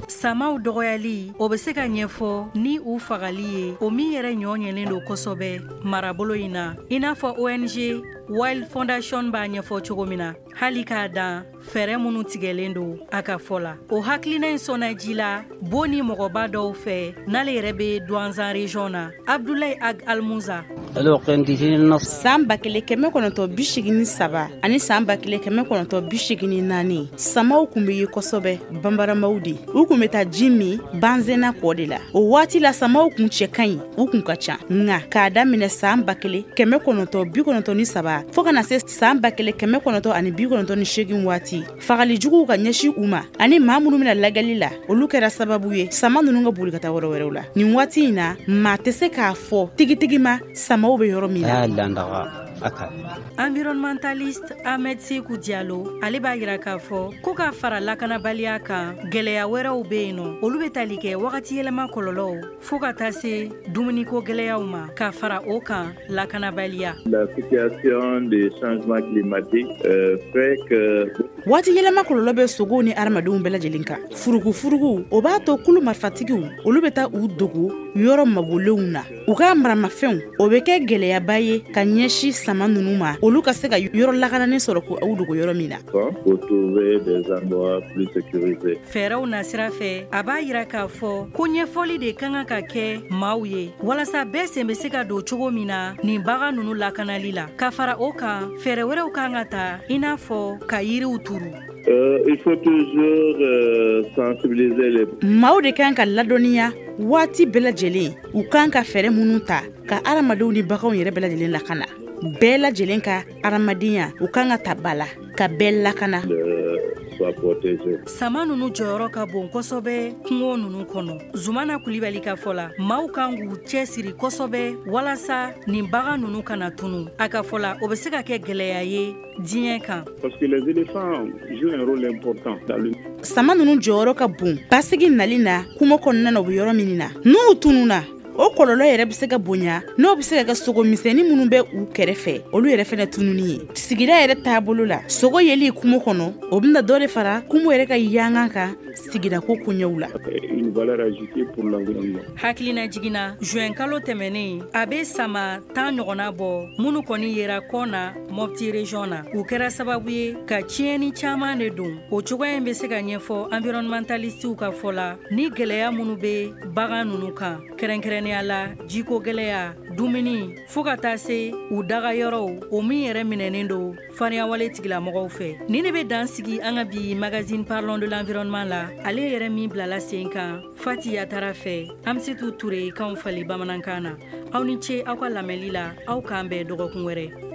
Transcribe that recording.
Samaw dɔgɔyali o bɛ se ka ɲɛfɔ ni u fagali ye o min yɛrɛ ɲɔɲɛlen don kosɛbɛ marabolo in na i n'a fɔ ONG Wild Foundation b'a ɲɛfɔ cogo min na hali k'a dan fɛɛrɛ minnu tigɛlen don a ka fɔ la o hakilina in sɔnna ji la Bo ni mɔgɔba dɔw fɛ n'ale yɛrɛ bɛ Douanzan region na Abdoulaye Ag Almuza san 1987 ani san 1984 samaw kun bɛ ye kosɛbɛ banbaramaw de u kun bɛ taa ji min banzena kɔ de la o waati la samaw kun cɛ ka ɲi u kun ka ca nka k'a daminɛ san 1993 fo kana se san 1998 waati fagali juguw ka ɲɛsi u ma ani maa minnu bɛna lagɛli la olu kɛra sababu ye sama ninnu ka boli ka taa yɔrɔ wɛrɛw la nin waati in na maa tɛ se k'a fɔ tigitigi ma samaw bɛ yɔrɔ min na environnementaliste Ahmed Sekou Diallo ale b'a yira k'a fɔ ko ka fara lakanabaliya kan gɛlɛya wɛrɛw bɛ yen nɔ olu bɛ tali kɛ wagati yɛlɛma kɔlɔlɔw fo ka taa se dumuniko gɛlɛyaw ma ka fara o kan lakanabaliya. La situation des changements climatiques fait que waati yɛlɛma kɔlɔlɔ bɛ sogow ni adamadenw bɛɛ lajɛlen kan furugu o b'a to kulu marifatigiw olu bɛ taa u dogo yɔrɔ mabolenw na u ka maramafɛnw o bɛ kɛ gɛlɛyaba ye ka ɲɛsi sama ninnu ma olu ka se ka yɔrɔ lakananen sɔrɔ ko aw dogo yɔrɔ min na pour trouver des endroits plus sécurisés. Fɛɛrɛw na sira fɛ a b'a yira k'a fɔ ko ɲɛfɔli de kan ka kɛ maaw ye walasa bɛɛ sen bɛ se ka don cogo min na nin bagan ninnu lakanali la ka fara o kan fɛɛrɛ wɛrɛw kan ka ta i n'a fɔ ka yiriw turu. Il faut toujours sensibiliser les maaw de kan ka ladɔnniya waati bɛɛ lajɛlen u kan ka fɛɛrɛ minnu ta ka adamadenw ni baganw yɛrɛ bɛɛ lajɛlen lakana bɛɛ lajɛlen ka adamadenya u kan ka ta ba la ka bɛɛ lakana. Sama ninnu jɔyɔrɔ ka bon kosɛbɛ kungo ninnu kɔnɔ Zumana Kulibali ka fɔ la maaw kan k'u cɛsiri kosɛbɛ walasa nin bagan ninnu kana tunu a ka fɔ la o bɛ se ka kɛ gɛlɛya ye diɲɛ kan. Parce que les éléphants jouent un rôle important dans le sama ninnu jɔyɔrɔ ka bon basigi nali na kungo kɔnɔna na u bɛ yɔrɔ min na n'u tununa o kɔlɔlɔ yɛrɛ bɛ se ka bonya n'o bɛ se ka kɛ sogo misɛnnin minnu bɛ u kɛrɛfɛ olu yɛrɛ fɛnɛ tununi ye sigida yɛrɛ taabolo la sogo yeli kungo kɔnɔ o bɛna dɔ de fara kungo yɛrɛ ka yangan kan sigida ko koɲɛw la. Une valeur ajoutée pour l'environnement. Hakilina jiginna juin kalo tɛmɛnen a bɛ sama 10 ɲɔgɔnna bɔ minnu kɔni yera kɔ na Mopti region na u kɛra sababu ye ka tiɲɛni caman de don o cogoya in bɛ se ka ɲɛfɔ environnementalistew ka fɔ la ni gɛlɛya minnu bɛ bagan ninnu kan kɛrɛnkɛrɛnnenya la jiko gɛlɛya dumuni fo ka taa se u daga yɔrɔw o min yɛrɛ minɛnen don fariyawale tigilamɔgɔw fɛ ni ne bɛ dan sigi an ka bi magazine Parlons de l'environnement la ale yɛrɛ min bilala sen kan Fati Yatara fɛ Amsitu Ture kanw fali bamanankan na aw ni ce aw ka lamɛnli la aw k'an bɛn dɔgɔkun wɛrɛ.